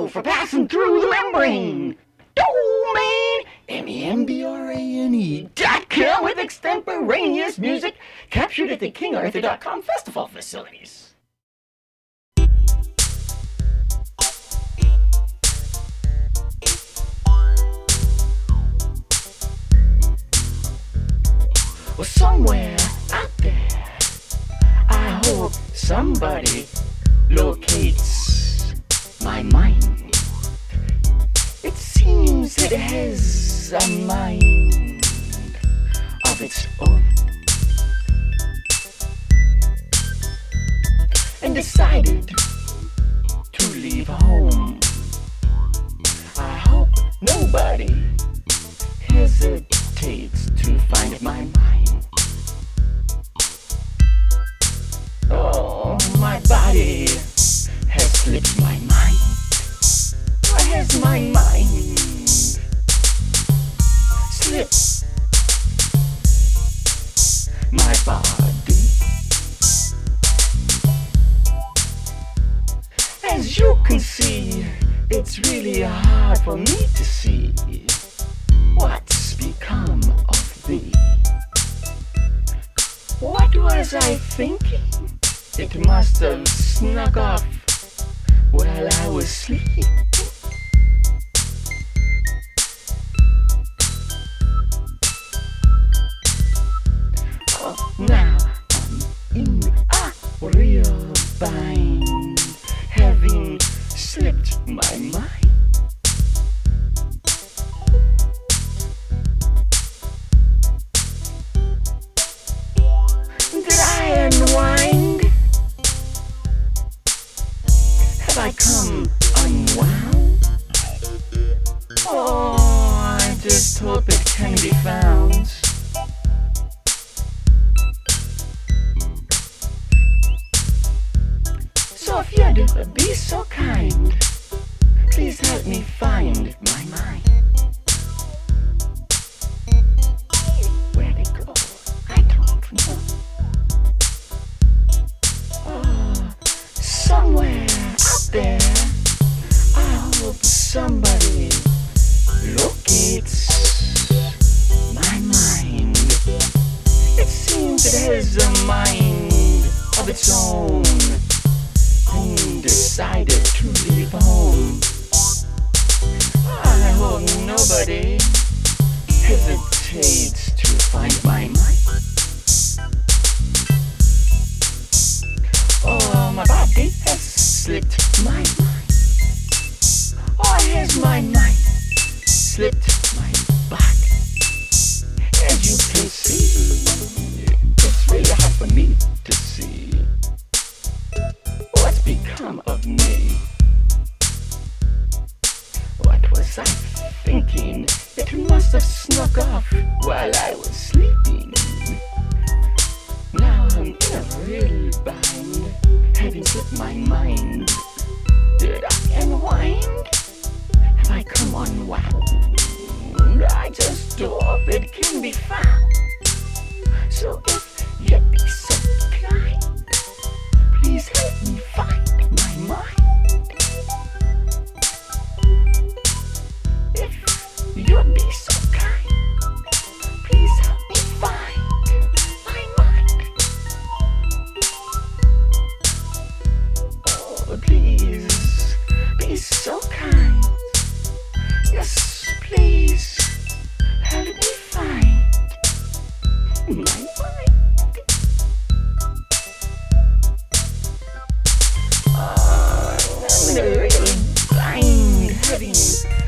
show for passing through the membrane. Domain, membrane.com with extemporaneous music captured at the KingArthur.com festival facilities. Well, somewhere out there, I hope somebody locates my mind. It seems it has a mind of its own, and decided to leave home. I hope nobody hesitates to find my mind. Oh, my body has slipped my mind. Why has my mind slipped my body? As you can see, it's really hard for me to see what's become of thee. What was I thinking? It must have snuck off while I was sleeping. Oh, now I'm in a real bind, having slipped my mind. Did I unwind? Have I come unwound? Oh, I just hope it can be found. So if you'd be so kind, please help me find my mind. Where'd it go? I don't know. Oh, somewhere out there, I hope somebody locates my mind. It seems it has a mind of its own, and decided to leave home. I hope nobody hesitates to find my mind. Oh, my body has slipped my mind. Oh, has my mind slipped my body? As you can see, it's really hard for me to see what's become of me. What was I thinking? It must have snuck off while I was sleeping. Now I'm in a real bind, having slipped my mind. Did I unwind? Have I come unwound? I just hope it can be found. So if you'd be so kind, please help me find my mind. If you'd be so kind, please help me find my mind. Oh, please be so kind. Yes, please help me find my mind. I'm in a real bind, having